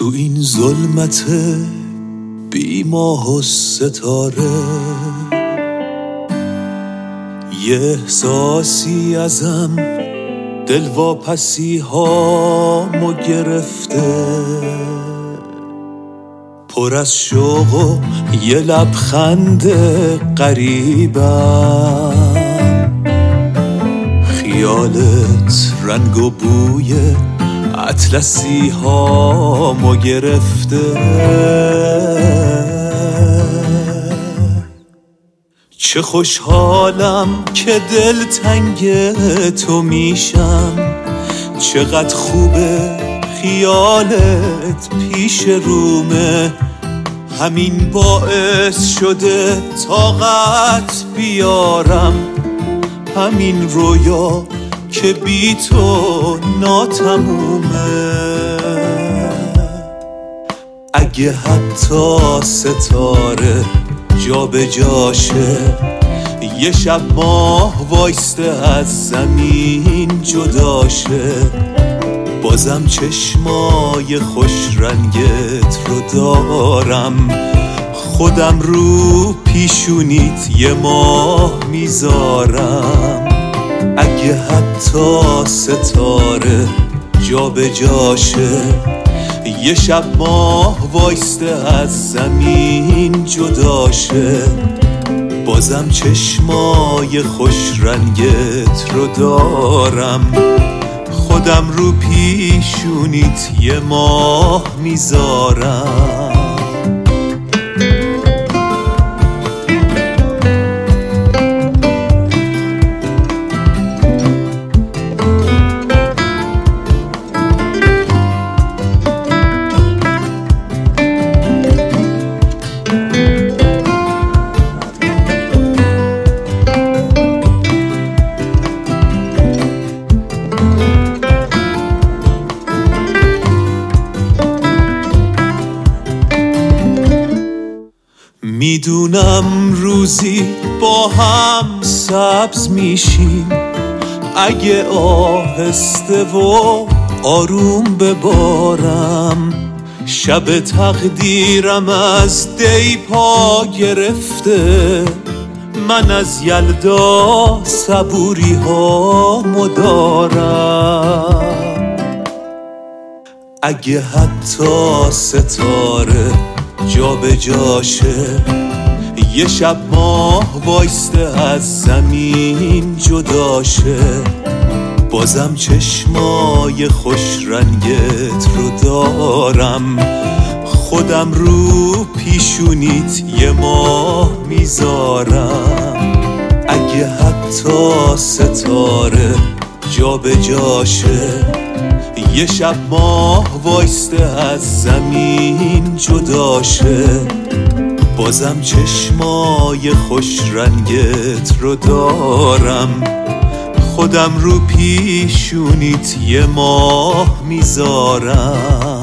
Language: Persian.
تو این ظلمت بی ماه و ستاره یه احساسی ازم دلواپسی هامو گرفته، پر از شوق و یه لبخند غریبم، خیالت رنگ و بوی اطلسی هامو گرفته. چه خوشحالم که دل تنگ تو میشم، چقدر خوبه خیالت پیش رومه، همین باعث شده طاقت بیارم همین رویا که بی تو ناتمومه. اگه حتی ستاره جا به جاشه، یه شب ماه وایسته از زمین جداشه، بازم چشمای خوش رنگت رو دارم، خودم رو پیشونیت یه ماه میذارم. اگه حتی ستاره جا به جاشه، یه شب ماه وایسته از زمین جداشه، بازم چشمای خوش رنگت رو دارم، خودم رو پیشونیت یه ماه میذارم. میدونم روزی با هم سبز میشیم، اگه آهسته و آروم ببارم، شب تقدیرم از دی پا گرفته، من از یلدا صبوری ها مدارم. اگه حتی ستاره جا به جاشه، یه شب ماه وایسته از زمین جداشه، بازم چشمای خوش رنگت رو دارم، خودم رو پیشونیت یه ماه میذارم. اگه حتی ستاره جا به جاشه، یه شب ماه وایسته از زمین جداشه، بازم چشمای خوش رنگت رو دارم، خودم رو پیشونیت یه ماه میذارم.